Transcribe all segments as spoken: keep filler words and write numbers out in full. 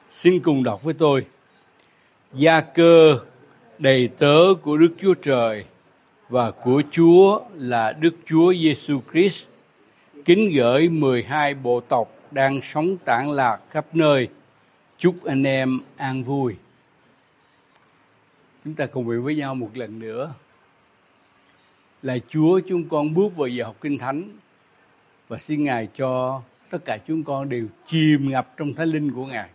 Xin cùng đọc với tôi. Gia-cơ, đầy tớ của Đức Chúa Trời và của Chúa là Đức Chúa Giêsu Christ, kính gửi mười hai bộ tộc đang sống tản lạc khắp nơi. Chúc anh em an vui. Chúng ta cùng nguyện với nhau một lần nữa. Lạy Chúa, chúng con bước vào giờ học Kinh Thánh và xin Ngài cho tất cả chúng con đều chìm ngập trong Thánh Linh của Ngài.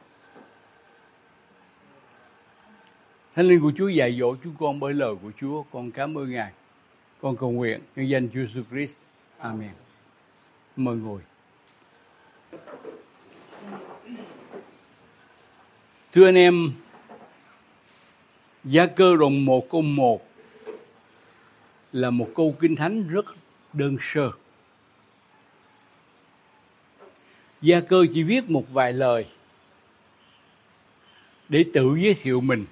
Thánh Linh của Chúa dạy dỗ chúng con bởi lời của Chúa. Con cảm ơn Ngài. Con cầu nguyện nhân danh Chúa Jesus Christ. Amen. Mời ngồi. Thưa anh em, Gia-cơ đoạn một câu một là một câu Kinh Thánh rất đơn sơ. Gia-cơ chỉ viết một vài lời để tự giới thiệu mình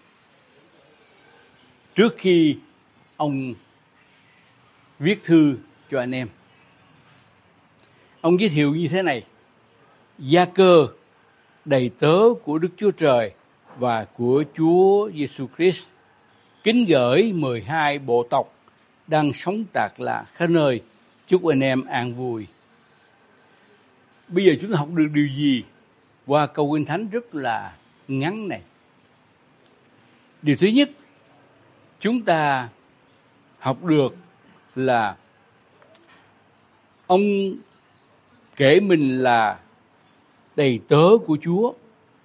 trước khi ông viết thư cho anh em. Ông giới thiệu như thế này: Gia-cơ, đầy tớ của Đức Chúa Trời và của Chúa Giêsu Christ, kính gửi mười hai bộ tộc đang sống tạc lạc khắp nơi. Chúc anh em an vui. Bây giờ chúng ta học được điều gì qua câu Kinh Thánh rất là ngắn này? Điều thứ nhất, chúng ta học được là ông kể mình là đầy tớ của Chúa,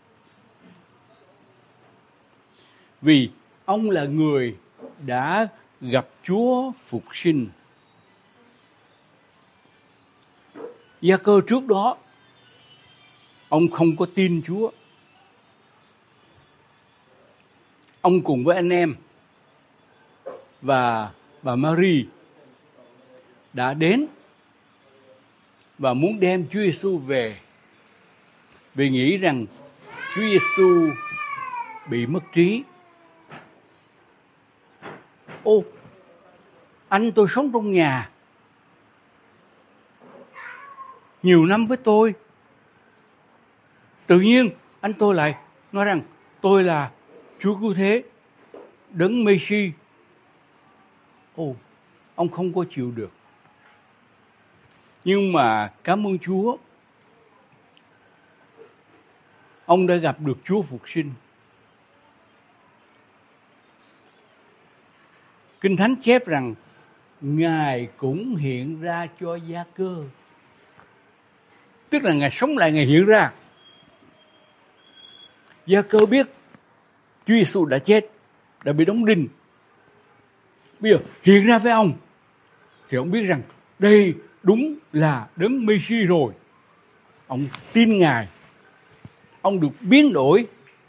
vì ông là người đã gặp Chúa phục sinh. Gia-cơ trước đó ông không có tin Chúa. Ông cùng với anh em và bà Mary đã đến và muốn đem Chúa Giêsu về, vì nghĩ rằng Chúa Giêsu bị mất trí. Ô, anh tôi sống trong nhà nhiều năm với tôi, tự nhiên anh tôi lại nói rằng tôi là Chúa Cứu Thế, Đấng Mê-si. Ồ, ông không có chịu được. Nhưng mà cảm ơn Chúa, ông đã gặp được Chúa phục sinh. Kinh Thánh chép rằng Ngài cũng hiện ra cho Gia-cơ. Tức là Ngài sống lại, Ngài hiện ra. Gia-cơ biết Chúa Giêsu đã chết, đã bị đóng đinh. Bây giờ hiện ra với ông thì ông biết rằng đây đúng là Đấng Mê-si rồi. Ông tin Ngài, ông được biến đổi.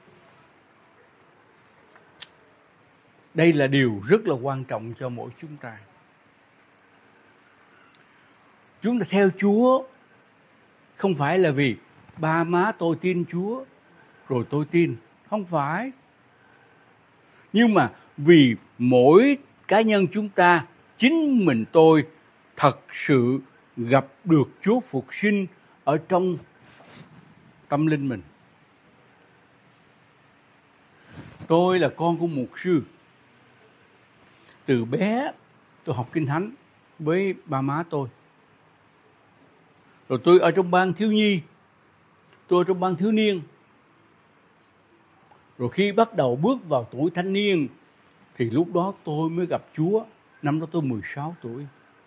Đây là điều rất là quan trọng cho mỗi chúng ta. Chúng ta theo Chúa không phải là vì ba má tôi tin Chúa rồi tôi tin, không phải. Nhưng mà vì mỗi cá nhân chúng ta, chính mình tôi thật sự gặp được Chúa phục sinh ở trong tâm linh mình. Tôi là con của mục sư. Từ bé tôi học Kinh Thánh với ba má tôi. Rồi tôi ở trong ban thiếu nhi, tôi ở trong ban thiếu niên. Rồi khi bắt đầu bước vào tuổi thanh niên thì lúc đó tôi mới gặp Chúa. Năm đó tôi mười sáu tuổi.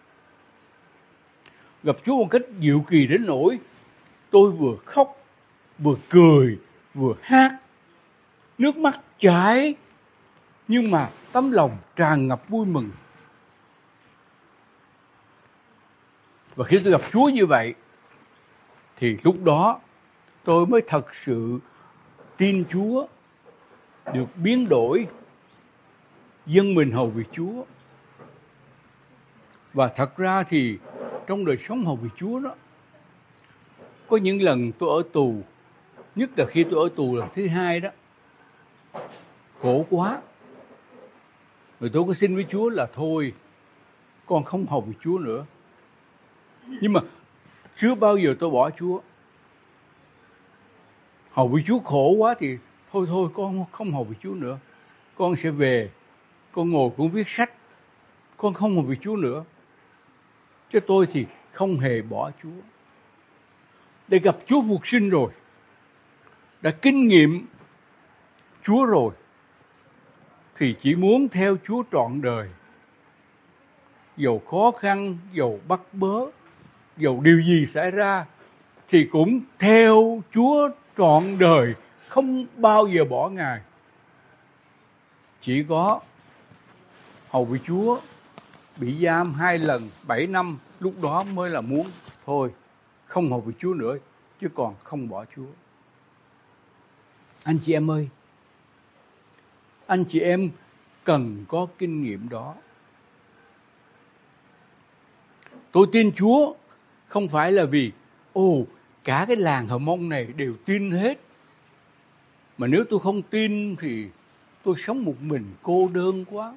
Gặp Chúa một cách diệu kỳ đến nỗi tôi vừa khóc, vừa cười, vừa hát. Nước mắt chảy, nhưng mà tấm lòng tràn ngập vui mừng. Và khi tôi gặp Chúa như vậy thì lúc đó tôi mới thật sự tin Chúa, được biến đổi, dâng mình hầu vì Chúa. Và thật ra thì trong đời sống hầu vì Chúa đó, có những lần tôi ở tù, nhất là khi tôi ở tù lần thứ hai đó, khổ quá. Rồi tôi có xin với Chúa là thôi, con không hầu vì Chúa nữa. Nhưng mà chưa bao giờ tôi bỏ Chúa. hầu với Chúa khổ quá thì thôi thôi con không hầu với Chúa nữa. Con sẽ về, con ngồi cũng viết sách, con không hầu với Chúa nữa. Chứ tôi thì không hề bỏ Chúa. Để gặp Chúa phục sinh rồi, đã kinh nghiệm Chúa rồi, thì chỉ muốn theo Chúa trọn đời. Dầu khó khăn, dầu bắt bớ, dầu điều gì xảy ra, thì cũng theo Chúa trọn đời, không bao giờ bỏ Ngài. Chỉ có hầu với Chúa bị giam hai lần, bảy năm, lúc đó mới là muốn thôi, không hầu với Chúa nữa, chứ còn không bỏ Chúa. Anh chị em ơi, anh chị em cần có kinh nghiệm đó. Tôi tin Chúa không phải là vì ồ cả cái làng Hờ Mông này đều tin hết, mà nếu tôi không tin thì tôi sống một mình cô đơn quá.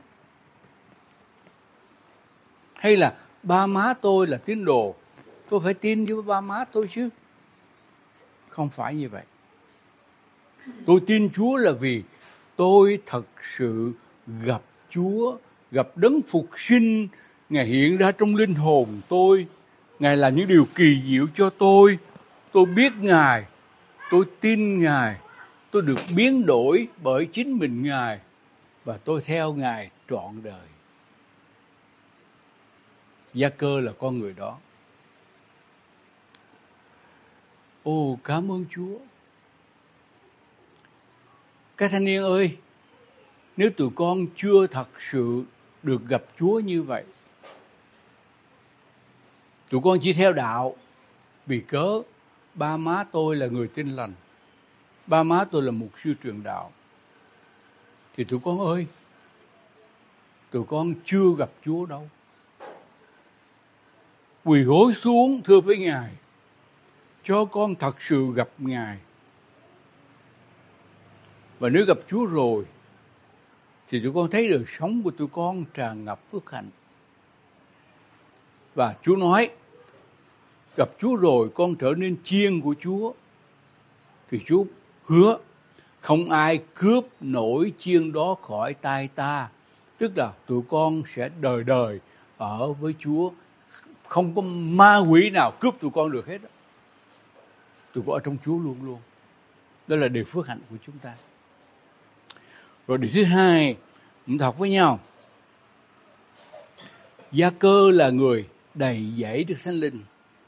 Hay là ba má tôi là tín đồ, tôi phải tin với ba má tôi chứ. Không phải như vậy. Tôi tin Chúa là vì tôi thật sự gặp Chúa, gặp đấng phục sinh. Ngài hiện ra trong linh hồn tôi, Ngài làm những điều kỳ diệu cho tôi. Tôi biết Ngài, tôi tin Ngài, tôi được biến đổi bởi chính mình Ngài, và tôi theo Ngài trọn đời. Gia-cơ là con người đó. Ồ, cảm ơn Chúa. Các thanh niên ơi, nếu tụi con chưa thật sự được gặp Chúa như vậy, tụi con chỉ theo đạo vì cớ ba má tôi là người Tin Lành, ba má tôi là mục sư truyền đạo, thì tụi con ơi, tụi con chưa gặp Chúa đâu. Quỳ gối xuống thưa với Ngài, cho con thật sự gặp Ngài. Và nếu gặp Chúa rồi, thì tụi con thấy đời sống của tụi con tràn ngập phước hạnh. Và Chúa nói, gặp Chúa rồi con trở nên chiên của Chúa, thì Chúa hứa không ai cướp nổi chiên đó khỏi tay ta. Tức là tụi con sẽ đời đời ở với Chúa, không có ma quỷ nào cướp tụi con được hết. Tụi con ở trong Chúa luôn luôn. Đó là điều phước hạnh của chúng ta. Rồi điều thứ hai, mình học với nhau. Gia-cơ là người đầy dẫy Đức Thánh Linh.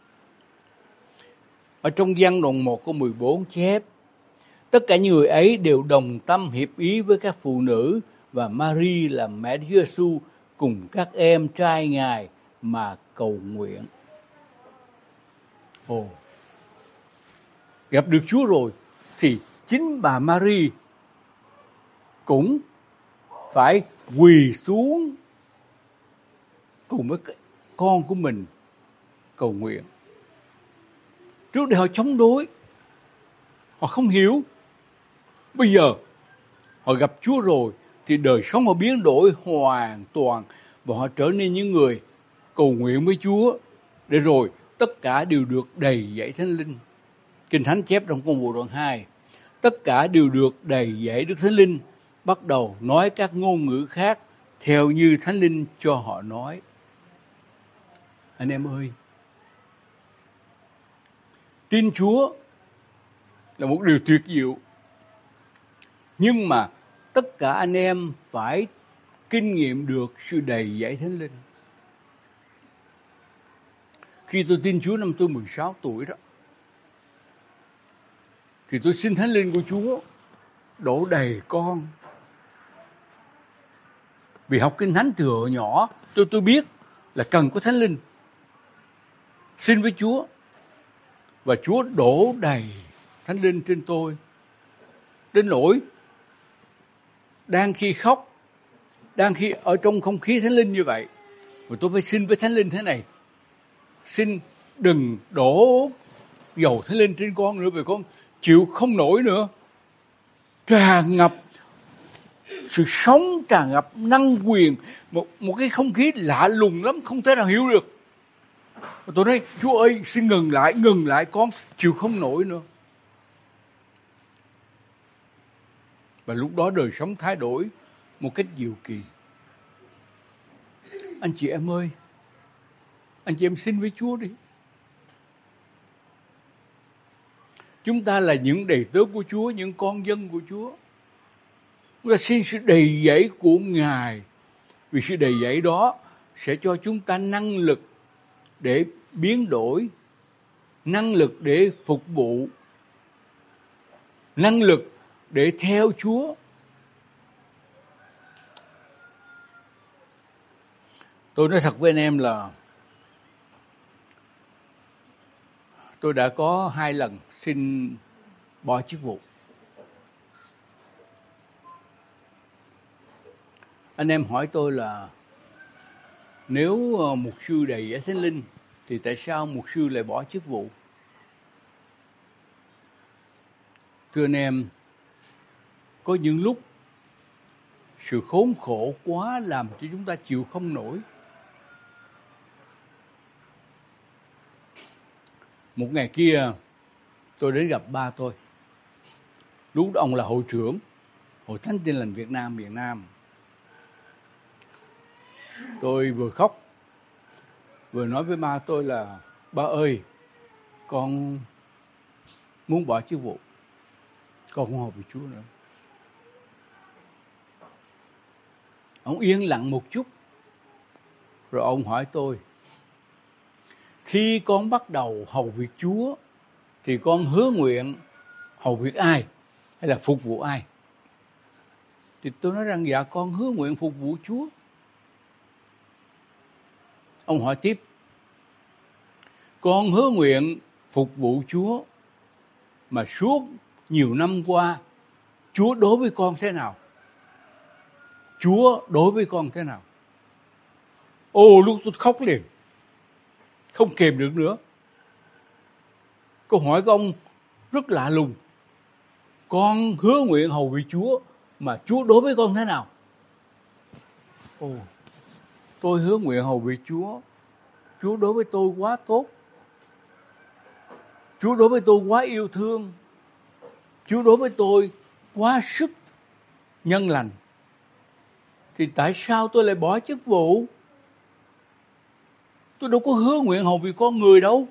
Ở trong Giăng đoạn một câu mười bốn chép, tất cả những người ấy đều đồng tâm hiệp ý với các phụ nữ và Mary là mẹ Đức Giê-xu cùng các em trai Ngài mà cầu nguyện. Ồ, gặp được Chúa rồi thì chính bà Mary cũng phải quỳ xuống cùng với con của mình cầu nguyện. Trước đây họ chống đối, họ không hiểu. Bây giờ họ gặp Chúa rồi thì đời sống họ biến đổi hoàn toàn, và họ trở nên những người cầu nguyện với Chúa, để rồi tất cả đều được đầy dẫy Thánh Linh. Kinh Thánh chép trong Công vụ đoạn hai, tất cả đều được đầy dẫy Đức Thánh Linh, bắt đầu nói các ngôn ngữ khác theo như Thánh Linh cho họ nói. Anh em ơi, tin Chúa là một điều tuyệt diệu, nhưng mà tất cả anh em phải kinh nghiệm được sự đầy dẫy Thánh Linh. Khi tôi tin Chúa năm tôi mười sáu tuổi đó, thì tôi xin Thánh Linh của Chúa đổ đầy con. Vì học Kinh Thánh từ hồi nhỏ, tôi tôi biết là cần có Thánh Linh. Xin với Chúa, và Chúa đổ đầy Thánh Linh trên tôi, đến nỗi đang khi khóc, đang khi ở trong không khí Thánh Linh như vậy, mà tôi phải xin với Thánh Linh thế này: xin đừng đổ dầu Thánh Linh trên con nữa, vì con chịu không nổi nữa. Tràn ngập sự sống, tràn ngập năng quyền, một, một cái không khí lạ lùng lắm, không thể nào hiểu được. Và tôi nói, Chúa ơi, xin ngừng lại, ngừng lại, con chịu không nổi nữa. Và lúc đó đời sống thay đổi một cách diệu kỳ. Anh chị em ơi, anh chị em xin với Chúa đi. Chúng ta là những đầy tớ của Chúa, những con dân của Chúa. Chúng ta xin sự đầy dẫy của Ngài. Vì sự đầy dẫy đó sẽ cho chúng ta năng lực để biến đổi, năng lực để phục vụ, năng lực để theo Chúa. Tôi nói thật với anh em là tôi đã có hai lần xin bỏ chức vụ. Anh em hỏi tôi là nếu mục sư đầy dẫy Thánh Linh thì tại sao mục sư lại bỏ chức vụ? Thưa anh em, có những lúc sự khốn khổ quá làm cho chúng ta chịu không nổi. Một ngày kia tôi đến gặp ba tôi. Lúc đó ông là hội trưởng Hội Thánh Tin Lành Việt Nam Việt Nam. Tôi vừa khóc vừa nói với ba tôi là: ba ơi, con muốn bỏ chức vụ, con không hợp với Chúa nữa. Ông yên lặng một chút, rồi ông hỏi tôi: khi con bắt đầu hầu việc Chúa thì con hứa nguyện hầu việc ai hay là phục vụ ai? Thì tôi nói rằng dạ con hứa nguyện phục vụ Chúa. Ông hỏi tiếp: con hứa nguyện phục vụ Chúa mà suốt nhiều năm qua Chúa đối với con thế nào? Chúa đối với con thế nào? Ô, lúc tôi khóc liền, không kềm được nữa. Câu hỏi của ông rất lạ lùng. Con hứa nguyện hầu vì Chúa mà Chúa đối với con thế nào? Ồ, tôi hứa nguyện hầu vì Chúa. Chúa đối với tôi quá tốt. Chúa đối với tôi quá yêu thương. Chúa đối với tôi quá sức nhân lành. Thì tại sao tôi lại bỏ chức vụ? Tôi đâu có hứa nguyện hầu vì con người đâu.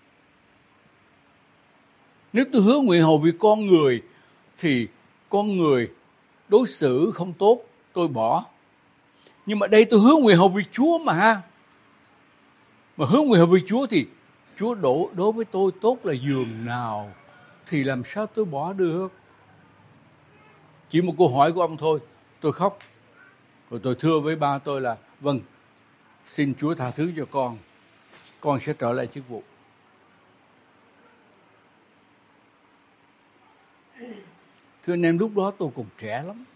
Nếu tôi hứa nguyện hầu vì con người thì con người đối xử không tốt, tôi bỏ. Nhưng mà đây tôi hứa nguyện hầu vì Chúa mà. Mà hứa nguyện hầu vì Chúa thì Chúa đổ đối với tôi tốt là giường nào, thì làm sao tôi bỏ được? Chỉ một câu hỏi của ông thôi, tôi khóc. Rồi tôi thưa với ba tôi là: vâng, xin Chúa tha thứ cho con, con sẽ trở lại chức vụ. Thưa anh em, lúc đó tôi còn trẻ lắm.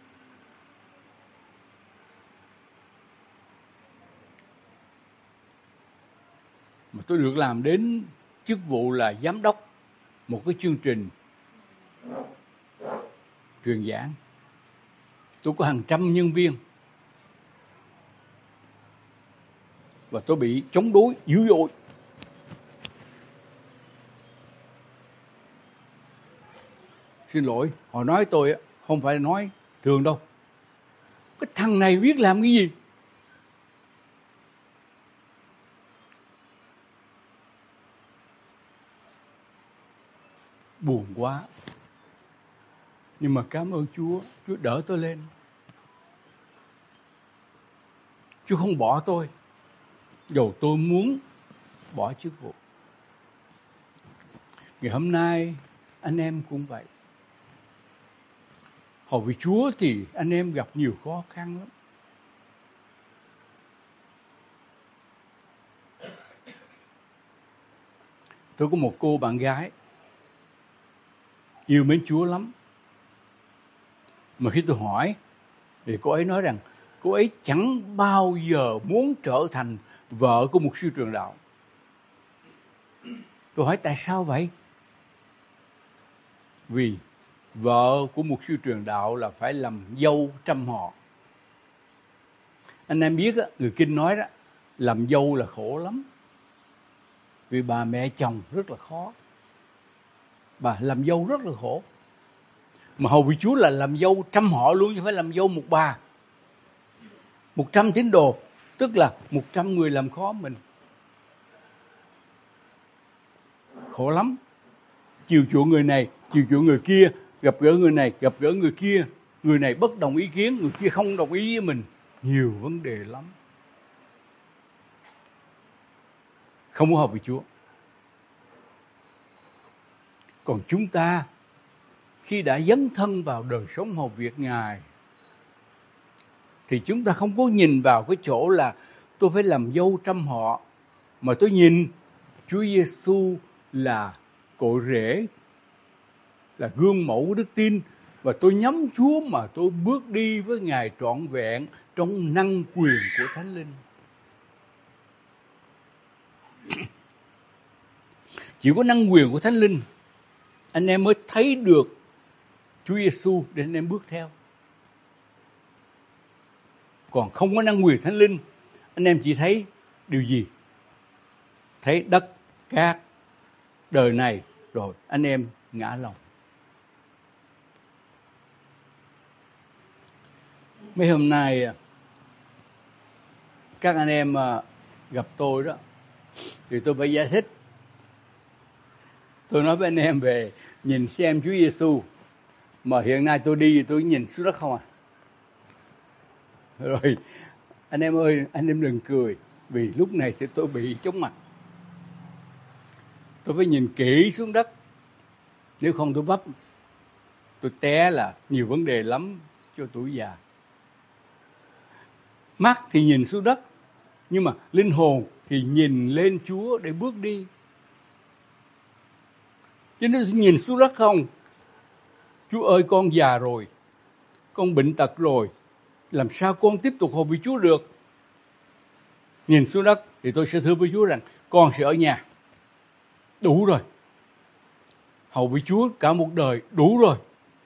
Mà tôi được làm đến chức vụ là giám đốc một cái chương trình truyền giảng. Tôi có hàng trăm nhân viên. Và tôi bị chống đối dữ dội. Xin lỗi, họ nói tôi không phải nói thường đâu. Cái thằng này biết làm cái gì? Buồn quá. Nhưng mà cảm ơn Chúa, Chúa đỡ tôi lên. Chúa không bỏ tôi, dầu tôi muốn bỏ chức vụ. Ngày hôm nay anh em cũng vậy. Hầu vì Chúa thì anh em gặp nhiều khó khăn lắm. Tôi có một cô bạn gái yêu mến Chúa lắm. Mà khi tôi hỏi thì cô ấy nói rằng cô ấy chẳng bao giờ muốn trở thành vợ của một sư truyền đạo. Tôi hỏi tại sao vậy? Vì vợ của một sư truyền đạo là phải làm dâu trăm họ. Anh em biết á, người Kinh nói đó, làm dâu là khổ lắm. Vì bà mẹ chồng rất là khó. Bà làm dâu rất là khổ. Mà hầu vị Chúa là làm dâu trăm họ luôn, chứ không phải làm dâu một bà. Một trăm tín đồ, tức là một trăm người làm khó mình. Khổ lắm. Chiều chuộng người này, chiều chuộng người kia, gặp gỡ người này, gặp gỡ người kia. Người này bất đồng ý kiến, người kia không đồng ý với mình. Nhiều vấn đề lắm. Không có hợp với Chúa. Còn chúng ta, khi đã dấn thân vào đời sống hầu việc Ngài, thì chúng ta không có nhìn vào cái chỗ là tôi phải làm dâu trăm họ, mà tôi nhìn Chúa Giêsu là cội rễ, là gương mẫu đức tin, và tôi nhắm Chúa mà tôi bước đi với Ngài trọn vẹn trong năng quyền của Thánh Linh. Chỉ có năng quyền của Thánh Linh, anh em mới thấy được Chúa Giêsu để anh em bước theo. Còn không có năng quyền Thánh Linh, anh em chỉ thấy điều gì? Thấy đất, cát, đời này, rồi anh em ngã lòng. Mấy hôm nay các anh em gặp tôi đó, thì tôi phải giải thích. Tôi nói với anh em về nhìn xem Chúa Giêsu, mà hiện nay tôi đi tôi nhìn xuống đất không à. Rồi anh em ơi, anh em đừng cười, vì lúc này thì tôi bị chóng mặt. Tôi phải nhìn kỹ xuống đất, nếu không tôi vấp, tôi té là nhiều vấn đề lắm cho tuổi già. Mắt thì nhìn xuống đất, nhưng mà linh hồn thì nhìn lên Chúa để bước đi. Chứ nếu nhìn xuống đất không, Chúa ơi con già rồi, con bệnh tật rồi, làm sao con tiếp tục hầu với Chúa được? Nhìn xuống đất thì tôi sẽ thưa với Chúa rằng con sẽ ở nhà. Đủ rồi. Hầu với Chúa cả một đời đủ rồi.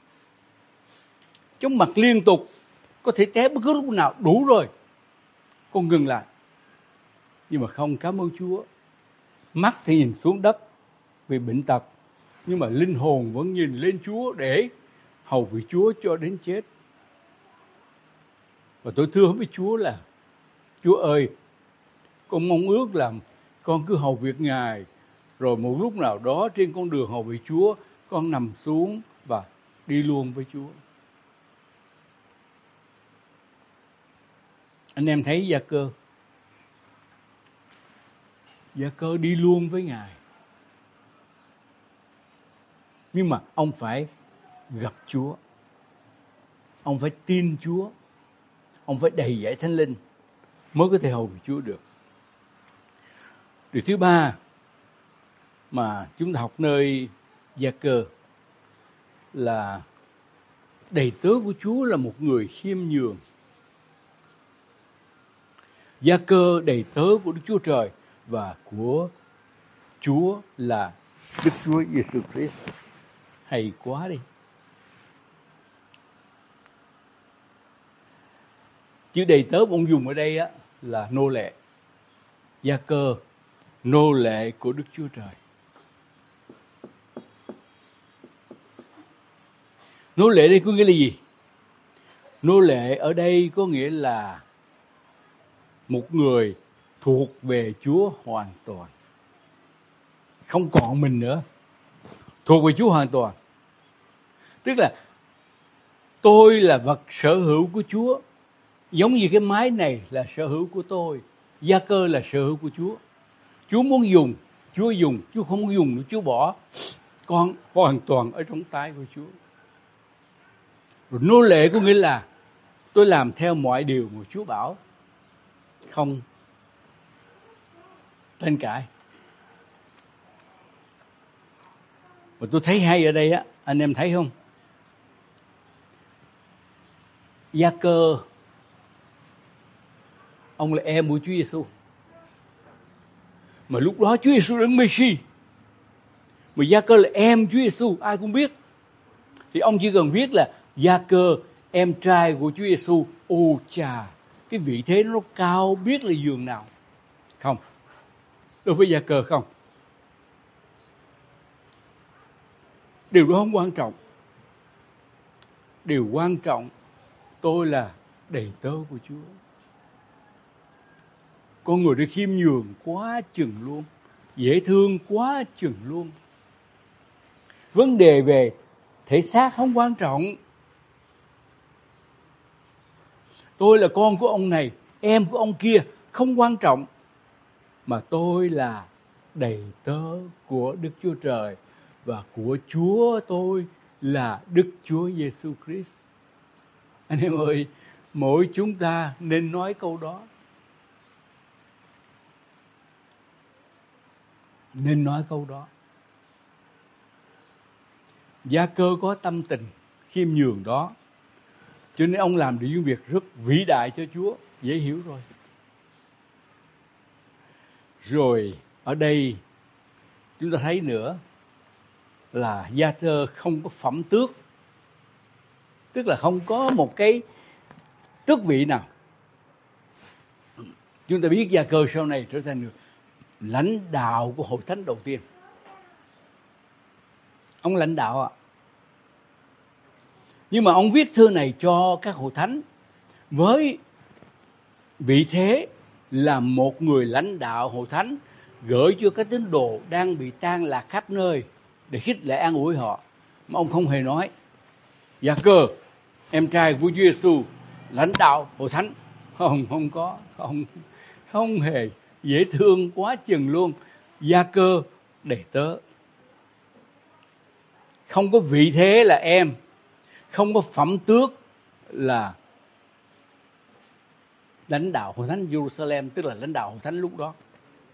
Chóng mặt liên tục, có thể té bất cứ lúc nào, đủ rồi. Con ngừng lại. Nhưng mà không, cảm ơn Chúa. Mắt thì nhìn xuống đất vì bệnh tật, nhưng mà linh hồn vẫn nhìn lên Chúa để hầu với Chúa cho đến chết. Và tôi thưa với Chúa là Chúa ơi, con mong ước là con cứ hầu việc Ngài, rồi một lúc nào đó trên con đường hầu việc Chúa, con nằm xuống và đi luôn với Chúa. Anh em thấy Gia Cơ. Gia Cơ đi luôn với Ngài. Nhưng mà ông phải gặp Chúa. Ông phải tin Chúa. Ông phải đầy dẫy Thánh Linh mới có thể hầu với Chúa được. Điều thứ ba mà chúng ta học nơi Gia Cơ là đầy tớ của Chúa là một người khiêm nhường. Gia Cơ đầy tớ của Đức Chúa Trời và của Chúa là Đức Chúa Giêsu Christ. Hay quá đi. Chữ đầy tớ ông dùng ở đây á, là nô lệ. Gia Cơ, nô lệ của Đức Chúa Trời. Nô lệ đây có nghĩa là gì? Nô lệ ở đây có nghĩa là một người thuộc về Chúa hoàn toàn. Không còn mình nữa. Thuộc về Chúa hoàn toàn. Tức là tôi là vật sở hữu của Chúa. Giống như cái máy này là sở hữu của tôi. Gia Cơ là sở hữu của Chúa. Chúa muốn dùng, Chúa dùng. Chúa không muốn dùng, Chúa bỏ. Con hoàn toàn ở trong tay của Chúa. Rồi nô lệ có nghĩa là tôi làm theo mọi điều mà Chúa bảo. Không tranh cãi. Và tôi thấy hay ở đây á, anh em thấy không? Gia Cơ, ông là em của Chúa Giêsu. Mà lúc đó Chúa Giêsu đấng Messi, mà Gia Cơ là em Chúa Giêsu, ai cũng biết. Thì ông chỉ cần viết là Gia Cơ, em trai của Chúa Giêsu. Ô chà, cái vị thế nó cao biết là giường nào. Không, đối với Gia Cơ không. Điều đó không quan trọng. điều quan trọng, tôi là đầy tớ của Chúa. Con người đó khiêm nhường quá chừng luôn, dễ thương quá chừng luôn. Vấn đề về thể xác không quan trọng. Tôi là con của ông này, em của ông kia, không quan trọng. Mà tôi là đầy tớ của Đức Chúa Trời, và của Chúa tôi là Đức Chúa Giêsu Christ. Anh em ơi, mỗi chúng ta nên nói câu đó. Nên nói câu đó. Gia Cơ có tâm tình khiêm nhường đó, cho nên ông làm được những việc rất vĩ đại cho Chúa, dễ hiểu rồi. Rồi ở đây chúng ta thấy nữa là Gia Cơ không có phẩm tước, tức là không có một cái tước vị nào. Chúng ta biết Gia Cơ sau này trở thành người lãnh đạo của hội thánh đầu tiên. Ông lãnh đạo ạ. Nhưng mà ông viết thư này cho các hội thánh với vị thế là một người lãnh đạo hội thánh, gửi cho các tín đồ đang bị tan lạc khắp nơi để khích lệ an ủi họ. Mà ông không hề nói Gia Cơ, em trai của Chúa Giêsu, lãnh đạo hội thánh. Không, không có, không, không hề. Dễ thương quá chừng luôn. Gia Cơ đầy tớ, không có vị thế là em, không có phẩm tước là lãnh đạo hội thánh Jerusalem, tức là lãnh đạo hội thánh lúc đó.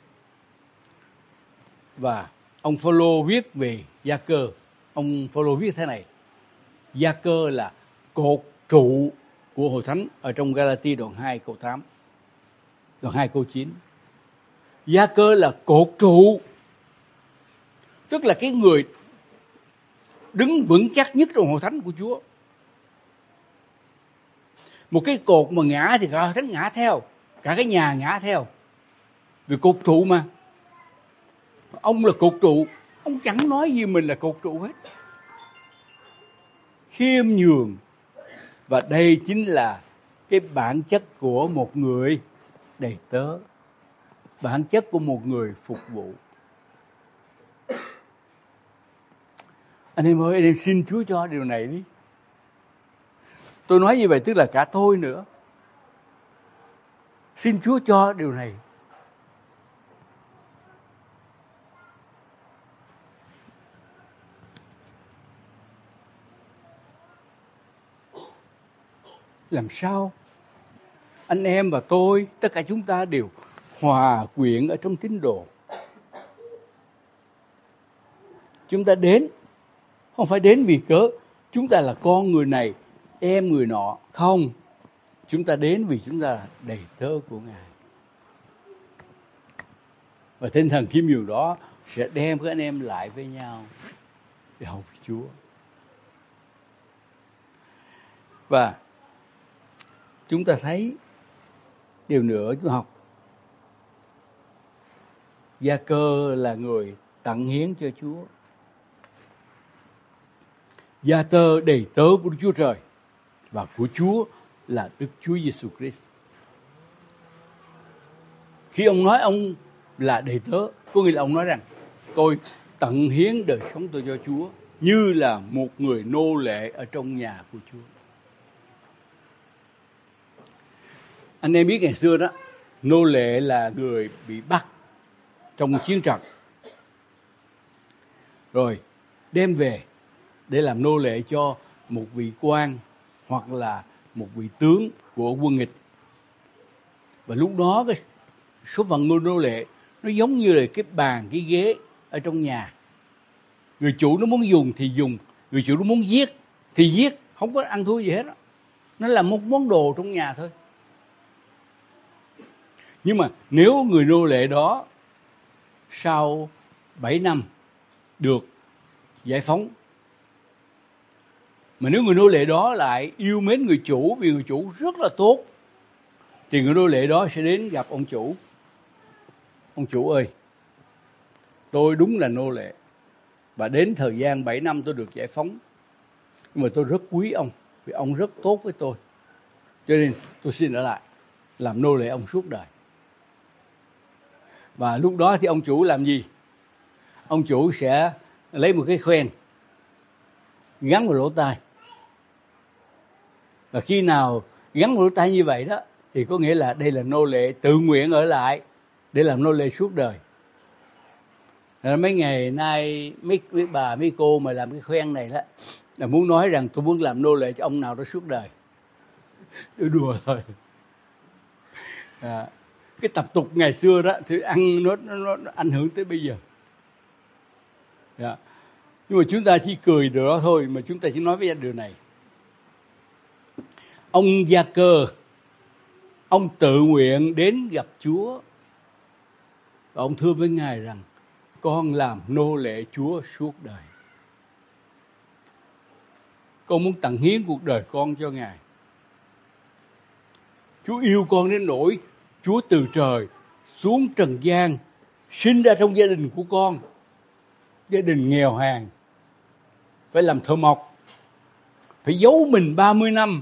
Và ông Phaolô viết về Gia Cơ, ông Phaolô viết thế này: Gia Cơ là cột trụ của hội thánh, ở trong Galati đoạn hai câu tám, đoạn hai câu chín. Gia Cơ là cột trụ, tức là cái người đứng vững chắc nhất trong hội thánh của Chúa. Một cái cột mà ngã thì cả hội thánh ngã theo, cả cái nhà ngã theo, vì cột trụ mà. Ông là cột trụ, ông chẳng nói gì mình là cột trụ hết. Khiêm nhường. Và đây chính là cái bản chất của một người đầy tớ, bản chất của một người phục vụ. Anh em ơi, anh em xin Chúa cho điều này đi. Tôi nói như vậy tức là cả tôi nữa. Xin Chúa cho điều này. Làm sao anh em và tôi, tất cả chúng ta đều hòa quyện ở trong tín đồ. Chúng ta đến, không phải đến vì cớ chúng ta là con người này, em người nọ. Không, chúng ta đến vì chúng ta là đầy tớ của Ngài. Và tinh thần khiêm nhường đó sẽ đem các anh em lại với nhau để học Chúa. Và chúng ta thấy điều nữa, chúng ta học Gia Cơ là người tận hiến cho Chúa. Gia Cơ đầy tớ của Đức Chúa Trời, và của Chúa là Đức Chúa Giêsu Christ. Khi ông nói ông là đầy tớ, có nghĩa là ông nói rằng tôi tận hiến đời sống tôi cho Chúa như là một người nô lệ ở trong nhà của Chúa. Anh em biết ngày xưa đó, nô lệ là người bị bắt trong chiến trận, rồi đem về để làm nô lệ cho một vị quan hoặc là một vị tướng của quân nghịch. Và lúc đó cái số phận người nô lệ nó giống như là cái bàn, cái ghế ở trong nhà. Người chủ nó muốn dùng thì dùng, người chủ nó muốn giết thì giết, không có ăn thua gì hết đó. Nó là một món đồ trong nhà thôi. Nhưng mà nếu người nô lệ đó sau bảy năm được giải phóng, mà nếu người nô lệ đó lại yêu mến người chủ vì người chủ rất là tốt, thì người nô lệ đó sẽ đến gặp ông chủ. Ông chủ ơi, tôi đúng là nô lệ, và đến thời gian bảy năm tôi được giải phóng, nhưng mà tôi rất quý ông, vì ông rất tốt với tôi, cho nên tôi xin ở lại làm nô lệ ông suốt đời. Và lúc đó thì ông chủ làm gì? Ông chủ sẽ lấy một cái khoen gắn vào lỗ tai. Và khi nào gắn vào lỗ tai như vậy đó thì có nghĩa là đây là nô lệ tự nguyện ở lại để làm nô lệ suốt đời. Mấy ngày nay mấy, mấy bà mấy cô mà làm cái khoen này đó là muốn nói rằng tôi muốn làm nô lệ cho ông nào đó suốt đời. Tôi đùa thôi. À, cái tập tục ngày xưa đó thì ăn nó, nó, nó ảnh hưởng tới bây giờ. Yeah. Nhưng mà chúng ta chỉ cười điều đó thôi, mà chúng ta chỉ nói với điều này. Ông Gia Cơ, ông tự nguyện đến gặp Chúa. Và ông thưa với Ngài rằng con làm nô lệ Chúa suốt đời. Con muốn tặng hiến cuộc đời con cho Ngài. Chúa yêu con đến nỗi Chúa từ trời xuống trần gian, sinh ra trong gia đình của con, gia đình nghèo hèn, phải làm thợ mộc, phải giấu mình ba mươi năm.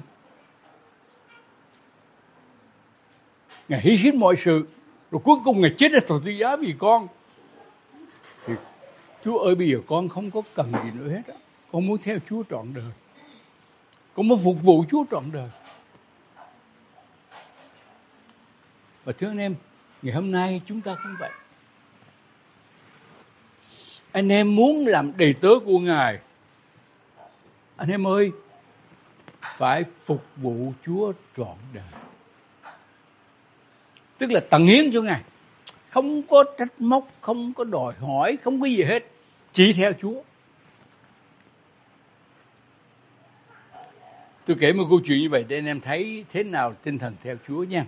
Ngài hy sinh mọi sự, rồi cuối cùng Ngài chết ra thập tự giá vì con. Thì Chúa ơi, bây giờ con không có cần gì nữa hết á. Con muốn theo Chúa trọn đời. Con muốn phục vụ Chúa trọn đời. Và thưa anh em, ngày hôm nay chúng ta cũng vậy. Anh em muốn làm đầy tớ của Ngài, anh em ơi, phải phục vụ Chúa trọn đời. Tức là tận hiến cho Ngài. Không có trách móc, không có đòi hỏi, không có gì hết. Chỉ theo Chúa. Tôi kể một câu chuyện như vậy để anh em thấy thế nào tinh thần theo Chúa nha.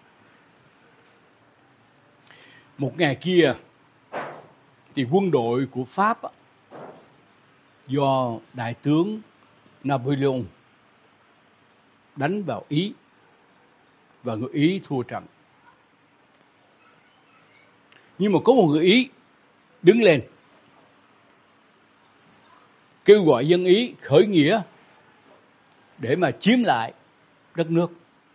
Một ngày kia thì quân đội của Pháp do đại tướng Napoleon đánh vào Ý và người Ý thua trận. Nhưng mà có một người Ý đứng lên kêu gọi dân Ý khởi nghĩa để mà chiếm lại đất nước.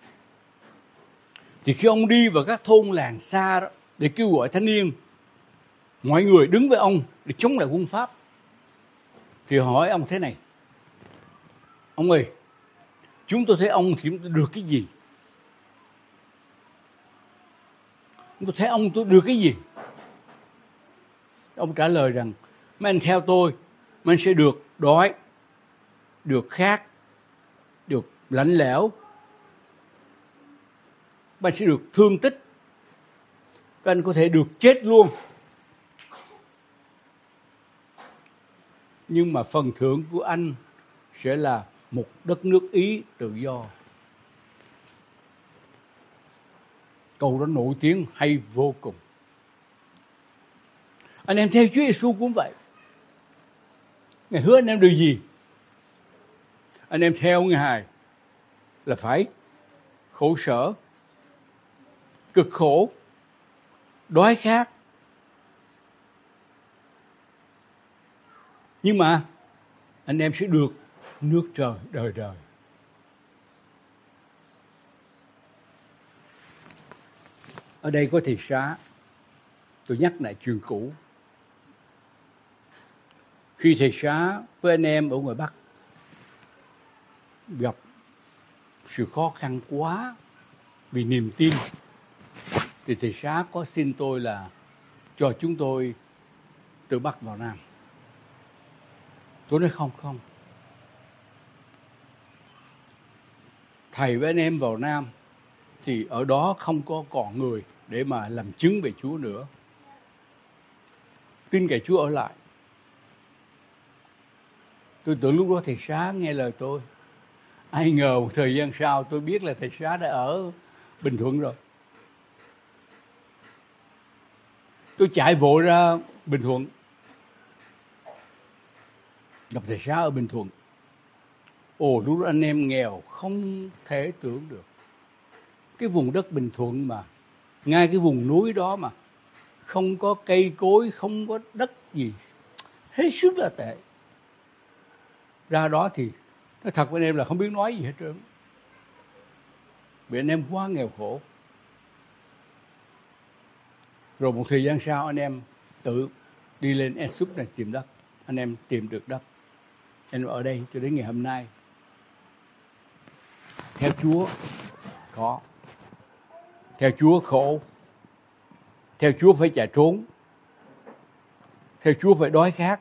Thì khi ông đi vào các thôn làng xa đó để kêu gọi thanh niên, mọi người đứng với ông để chống lại quân Pháp, thì hỏi ông thế này: ông ơi, chúng tôi thấy ông thì chúng tôi được cái gì? Chúng tôi thấy ông tôi được cái gì? Ông trả lời rằng mấy anh theo tôi, mấy anh sẽ được đói, được khát, được lạnh lẽo, mấy anh sẽ được thương tích, các anh có thể được chết luôn. Nhưng mà phần thưởng của anh sẽ là một đất nước Ý tự do. Câu đó nổi tiếng hay vô cùng. Anh em theo Chúa Giêsu cũng vậy. Ngài hứa anh em điều gì? Anh em theo Ngài là phải khổ sở, cực khổ, đói khát. Nhưng mà anh em sẽ được nước trời đời đời. Ở đây có thầy Xá. Tôi nhắc lại chuyện cũ. Khi thầy Xá với anh em ở ngoài Bắc gặp sự khó khăn quá vì niềm tin, thì thầy Xá có xin tôi là cho chúng tôi từ Bắc vào Nam. Tôi nói không không. Thầy với anh em vào Nam thì ở đó không có còn người để mà làm chứng về Chúa nữa. Tin cậy Chúa ở lại. Tôi tưởng lúc đó thầy Xá nghe lời tôi. Ai ngờ một thời gian sau tôi biết là thầy Xá đã ở Bình Thuận rồi. Tôi chạy vội ra Bình Thuận, gặp thầy Xá ở Bình Thuận. Ồ, lúc đó anh em nghèo không thể tưởng được. Cái vùng đất Bình Thuận mà, ngay cái vùng núi đó mà, không có cây cối, không có đất gì, hết sức là tệ. Ra đó thì Nói thật với anh em là không biết nói gì hết trơn. Vì anh em quá nghèo khổ. Rồi một thời gian sau anh em tự đi lên Asup này tìm đất. Anh em tìm được đất. Anh em ở đây cho đến ngày hôm nay. Theo Chúa khó. Theo Chúa khổ. Theo Chúa phải chạy trốn. Theo Chúa phải đói khát.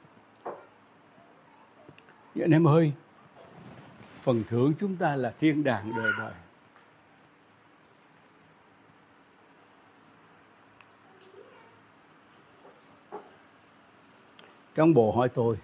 Nhưng anh em ơi, phần thưởng chúng ta là thiên đàng đời đời. Cán bộ hỏi tôi,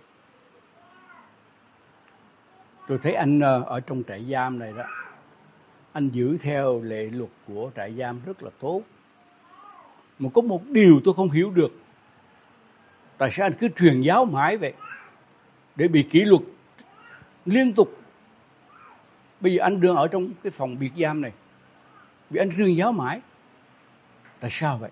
tôi thấy anh ở trong trại giam này đó, anh giữ theo lệ luật của trại giam rất là tốt. Mà có một điều tôi không hiểu được, tại sao anh cứ truyền giáo mãi vậy, để bị kỷ luật liên tục. Bây giờ anh đang ở trong cái phòng biệt giam này, vì anh truyền giáo mãi. Tại sao vậy?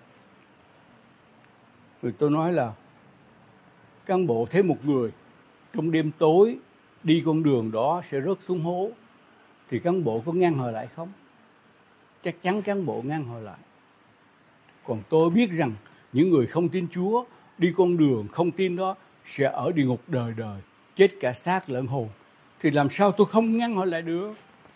Rồi tôi nói là cán bộ thấy một người trong đêm tối đi con đường đó sẽ rớt xuống hố, thì cán bộ có ngăn họ lại không? Chắc chắn cán bộ ngăn họ lại. Còn tôi biết rằng những người không tin Chúa đi con đường không tin đó sẽ ở địa ngục đời đời, chết cả xác lẫn hồn. Thì làm sao tôi không ngăn họ lại được?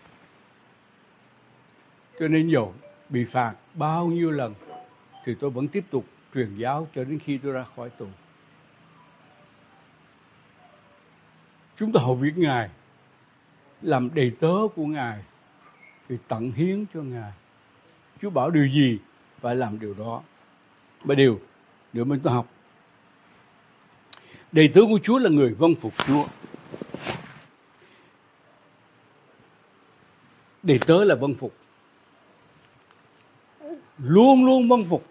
Cho nên dù bị phạt bao nhiêu lần thì tôi vẫn tiếp tục truyền giáo cho đến khi tôi ra khỏi tù. Chúng ta hầu việc Ngài, làm đầy tớ của Ngài, thì tận hiến cho Ngài. Chúa bảo điều gì phải làm điều đó. Và điều điều mình tôi học, đầy tớ của Chúa là người vâng phục Chúa. Đầy tớ là vâng phục, luôn luôn vâng phục.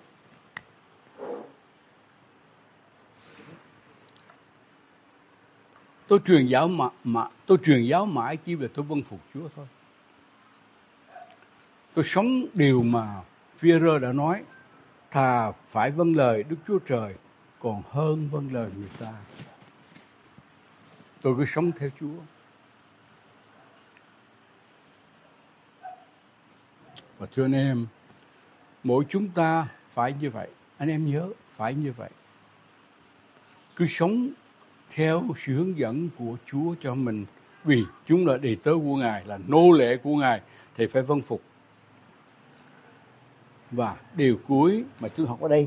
Tôi truyền giáo mà, mà tôi truyền giáo mãi chỉ vì tôi vâng phục Chúa thôi. Tôi sống điều mà Phi-e-rơ đã nói, thà phải vâng lời Đức Chúa Trời còn hơn vâng lời người ta. Tôi cứ sống theo Chúa. Và thưa anh em, mỗi chúng ta phải như vậy. Anh em nhớ, phải như vậy. Cứ sống theo sự hướng dẫn của Chúa cho mình. Vì chúng là đầy tớ của Ngài, là nô lệ của Ngài, thì phải vâng phục. Và điều cuối mà tôi học ở đây,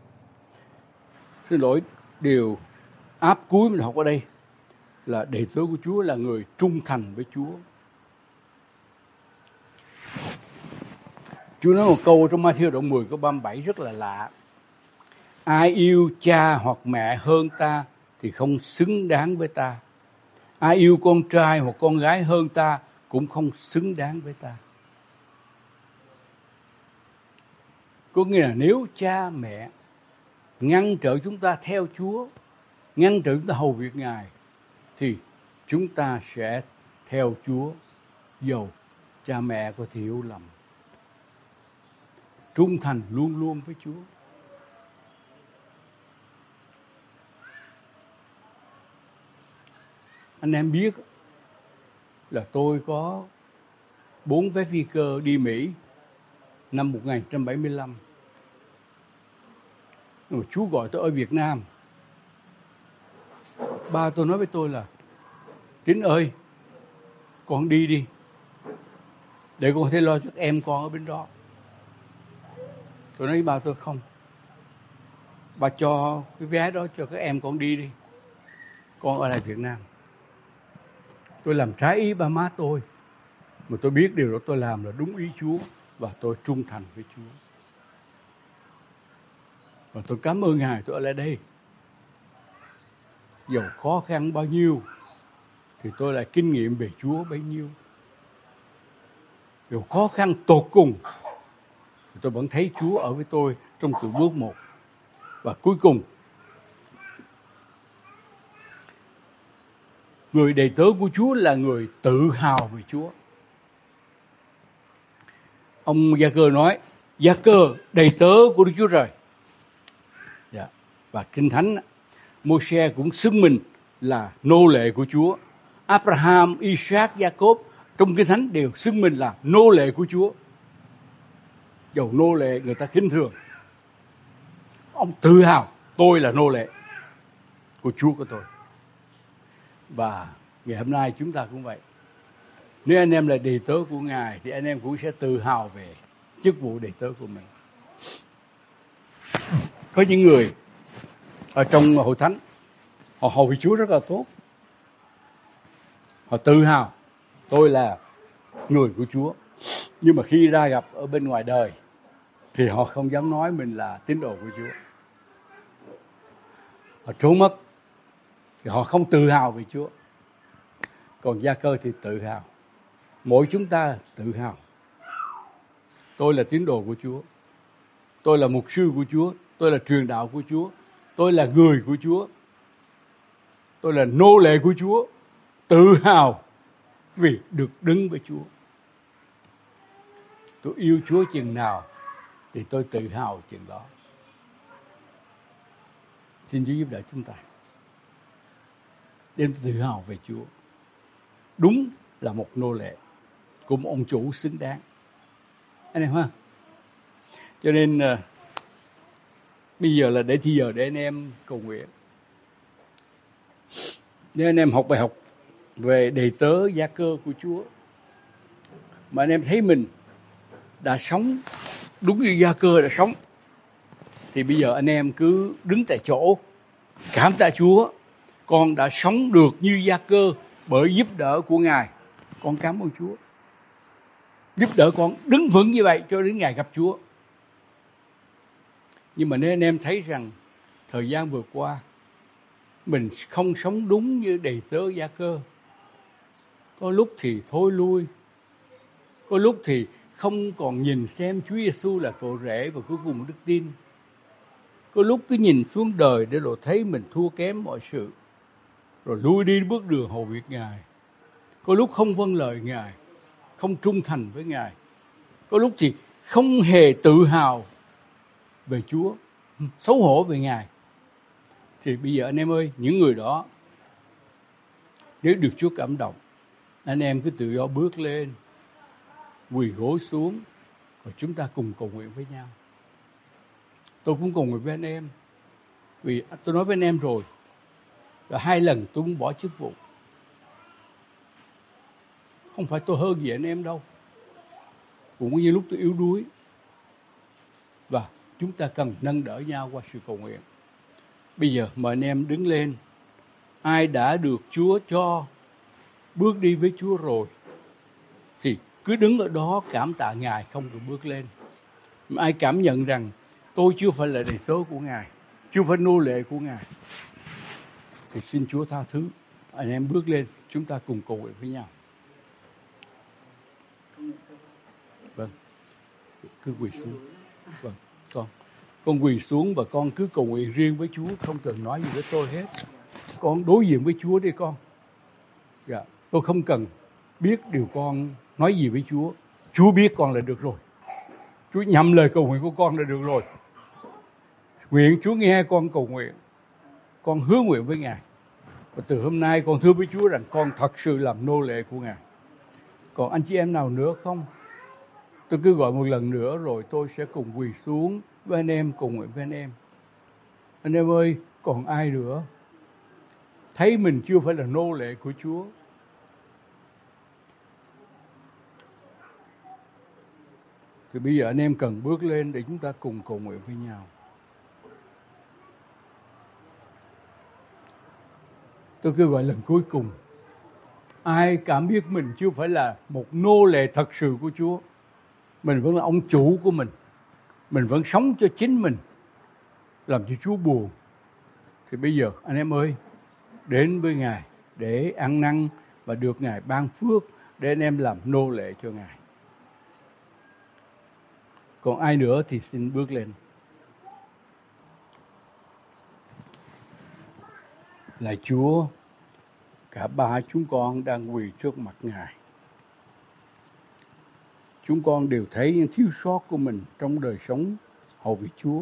xin lỗi, điều áp cuối mình học ở đây là đầy tớ của Chúa là người trung thành với Chúa. Chúa nói một câu trong Ma-thi-ơ đoạn mười câu ba mươi bảy rất là lạ. Ai yêu cha hoặc mẹ hơn ta thì không xứng đáng với ta. Ai yêu con trai hoặc con gái hơn ta cũng không xứng đáng với ta. Có nghĩa là nếu cha mẹ ngăn trở chúng ta theo Chúa, ngăn trở chúng ta hầu việc Ngài, thì chúng ta sẽ theo Chúa dầu cha mẹ có thể hiểu lầm. Trung thành luôn luôn với Chúa. Anh em biết là tôi có bốn vé phi cơ đi Mỹ năm một nghìn chín trăm bảy mươi lăm. Nhưng mà Chúa gọi tôi ở Việt Nam. Ba tôi nói với tôi là, Tín ơi, con đi đi, để con có thể lo cho em con ở bên đó. Tôi nói với ba tôi không. Ba cho cái vé đó cho các em con đi đi. Con ở lại Việt Nam. Tôi làm trái ý ba má tôi. Mà tôi biết điều đó tôi làm là đúng ý Chúa. Và tôi trung thành với Chúa. Và tôi cảm ơn Ngài tôi ở lại đây. Dầu khó khăn bao nhiêu thì tôi lại kinh nghiệm về Chúa bấy nhiêu. Dầu khó khăn tột cùng thì tôi vẫn thấy Chúa ở với tôi trong từng bước một. Và cuối cùng, người đầy tớ của Chúa là người tự hào về Chúa. Ông Gia-cơ nói, Gia-cơ đầy tớ của Đức Chúa Trời. Và Kinh Thánh, Mô-se cũng xưng mình là nô lệ của Chúa. Abraham, Isaac, Jacob trong Kinh Thánh đều xưng mình là nô lệ của Chúa. Dầu nô lệ người ta khinh thường, ông tự hào tôi là nô lệ của Chúa của tôi. Và ngày hôm nay chúng ta cũng vậy. Nếu anh em là đầy tớ của Ngài thì anh em cũng sẽ tự hào về chức vụ đầy tớ của mình. Có những người ở trong hội thánh, họ hầu vị Chúa rất là tốt. Họ tự hào tôi là người của Chúa. Nhưng mà khi ra gặp ở bên ngoài đời thì họ không dám nói mình là tín đồ của Chúa. Họ trốn mất. Thì họ không tự hào về Chúa. Còn Gia Cơ thì tự hào. Mỗi chúng ta tự hào. Tôi là tín đồ của Chúa. Tôi là mục sư của Chúa. Tôi là truyền đạo của Chúa. Tôi là người của Chúa. Tôi là nô lệ của Chúa. Tự hào vì được đứng với Chúa. Tôi yêu Chúa chừng nào thì tôi tự hào chừng đó. Xin Chúa giúp đỡ chúng ta đem tự hào về Chúa. Đúng là một nô lệ của một ông chủ xứng đáng. Anh em ha. Cho nên uh, bây giờ là để thì giờ để anh em cầu nguyện. Nếu anh em học bài học về đầy tớ gia cơ của Chúa mà anh em thấy mình đã sống đúng như Gia Cơ đã sống, thì bây giờ anh em cứ đứng tại chỗ cảm tạ Chúa. Con đã sống được như Gia Cơ bởi giúp đỡ của Ngài. Con cảm ơn Chúa giúp đỡ con đứng vững như vậy cho đến ngày gặp Chúa. Nhưng mà nếu anh em thấy rằng thời gian vừa qua mình không sống đúng như đầy tớ Gia Cơ, có lúc thì thối lui, có lúc thì không còn nhìn xem Chúa Giêsu là cội rễ và cuối cùng đức tin, có lúc cứ nhìn xuống đời để rồi thấy mình thua kém mọi sự, rồi lui đi bước đường hầu việc Ngài, có lúc không vâng lời Ngài, không trung thành với Ngài, có lúc thì không hề tự hào về Chúa, xấu hổ về Ngài. Thì bây giờ anh em ơi, những người đó nếu được Chúa cảm động, anh em cứ tự do bước lên, quỳ gối xuống, và chúng ta cùng cầu nguyện với nhau. Tôi cũng cầu nguyện với anh em, vì tôi nói với anh em rồi, là hai lần tôi muốn bỏ chức vụ. Không phải tôi hơn gì anh em đâu, cũng như lúc tôi yếu đuối. Và chúng ta cần nâng đỡ nhau qua sự cầu nguyện. Bây giờ mời anh em đứng lên. Ai đã được Chúa cho bước đi với Chúa rồi thì cứ đứng ở đó cảm tạ Ngài không được bước lên. Mà ai cảm nhận rằng tôi chưa phải là đầy tớ của Ngài, chưa phải nô lệ của Ngài, thì xin Chúa tha thứ. Anh em bước lên, chúng ta cùng cầu nguyện với nhau. Vâng, cứ quỳ xuống. Vâng, con con quỳ xuống và con cứ cầu nguyện riêng với Chúa, không cần nói gì với tôi hết. Con đối diện với Chúa đi con. Dạ, tôi không cần biết điều con nói gì với Chúa. Chúa biết con là được rồi. Chúa nhậm lời cầu nguyện của con là được rồi. Nguyện Chúa nghe con cầu nguyện. Con hứa nguyện với Ngài. Và từ hôm nay con thưa với Chúa rằng con thật sự làm nô lệ của Ngài. Còn anh chị em nào nữa không? Tôi cứ gọi một lần nữa rồi tôi sẽ cùng quỳ xuống với anh em, cùng nguyện với anh em. Anh em ơi, còn ai nữa thấy mình chưa phải là nô lệ của Chúa? Thì bây giờ anh em cần bước lên để chúng ta cùng cầu nguyện với nhau. Tôi kêu gọi lần cuối cùng. Ai cảm biết mình chưa phải là một nô lệ thật sự của Chúa, mình vẫn là ông chủ của mình, mình vẫn sống cho chính mình, làm cho Chúa buồn, thì bây giờ anh em ơi, đến với Ngài để ăn năn và được Ngài ban phước để anh em làm nô lệ cho Ngài. Còn ai nữa thì xin bước lên. Lạy Chúa, cả ba chúng con đang quỳ trước mặt Ngài. Chúng con đều thấy những thiếu sót của mình trong đời sống hầu việc Chúa.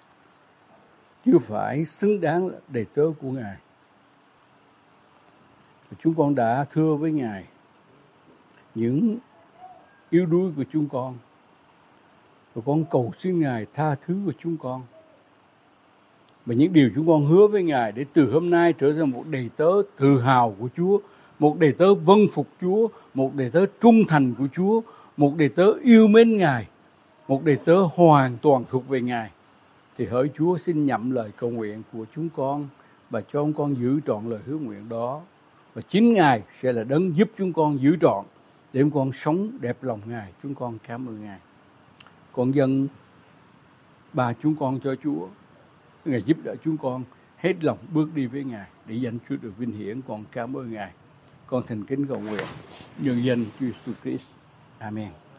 Chưa phải xứng đáng là đầy tớ của Ngài. Chúng con đã thưa với Ngài những yếu đuối của chúng con, và con cầu xin Ngài tha thứ của chúng con, và những điều chúng con hứa với Ngài để từ hôm nay trở thành một đầy tớ tự hào của Chúa, một đầy tớ vâng phục Chúa, một đầy tớ trung thành của Chúa, một đầy tớ yêu mến Ngài, một đầy tớ hoàn toàn thuộc về Ngài. Thì hỡi Chúa, xin nhậm lời cầu nguyện của chúng con và cho chúng con giữ trọn lời hứa nguyện đó, và chính Ngài sẽ là đấng giúp chúng con giữ trọn để chúng con sống đẹp lòng Ngài. Chúng con cảm ơn Ngài. Con dâng ba chúng con cho Chúa, Ngài giúp đỡ chúng con hết lòng bước đi với Ngài để danh Chúa được vinh hiển. Con cảm ơn Ngài. Con thành kính cầu nguyện nhân danh Chúa Jesus Christ. Amen.